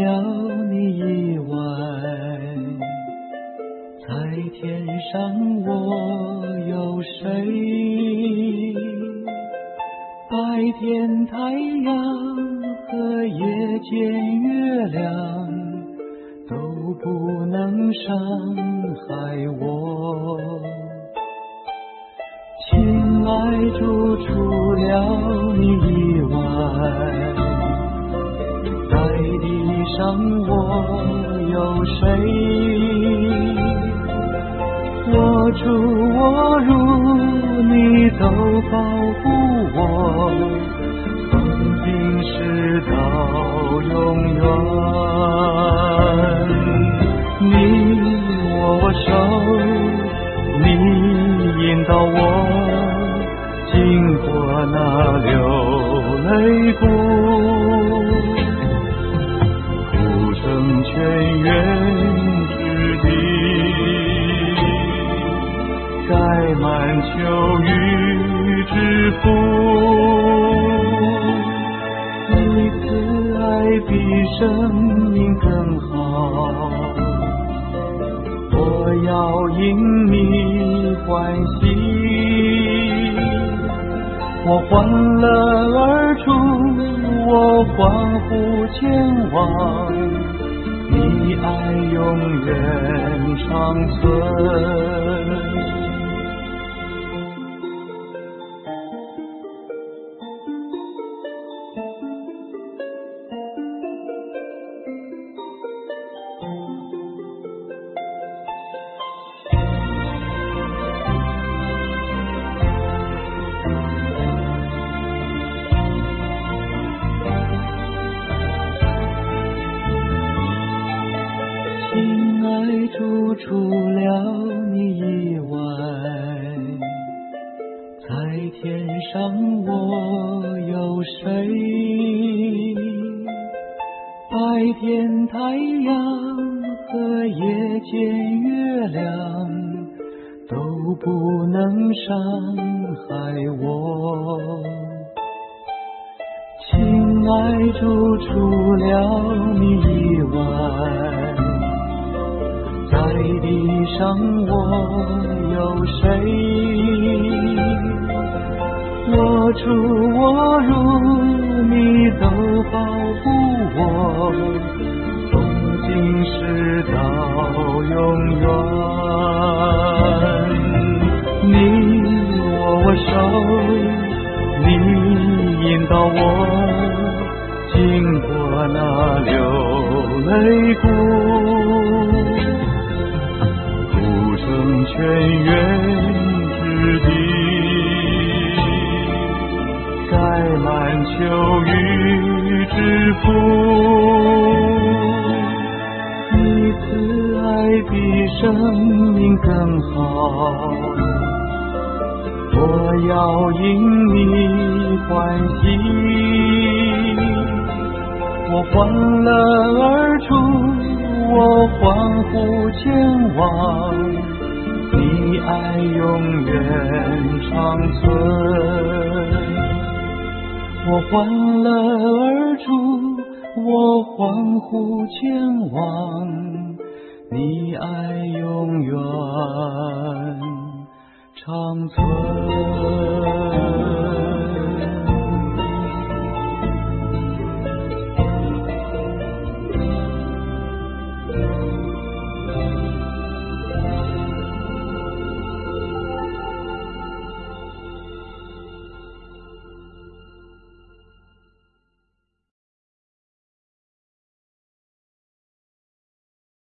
了你以外，在天上我有谁？白天太阳和夜间月亮都不能伤害我。亲爱主，除了你以外，在地上我有谁？我主我入，你都保护我，从今世到永远。你握手，你引导我经过那流泪谷，铺成泉源之地，盖满秋雨之福。你慈爱比生命更好，我要因你欢喜。我欢乐而出，我欢呼前往，你爱永远长存。亲爱主，除了你以外，在天上我有谁？白天太阳和夜间月亮都不能伤害我。亲爱主，除了你以外，在地上我有谁？我出我入，你都保护我，从今世到永远。你握手，你引导我经过那流泪谷，铺成泉源之地，盖满秋雨之福。你慈爱比生命更好，我要因你欢喜。我欢乐而出，我欢呼前往，你爱永远长存。我欢乐而出，我欢呼前往，你爱永远长存。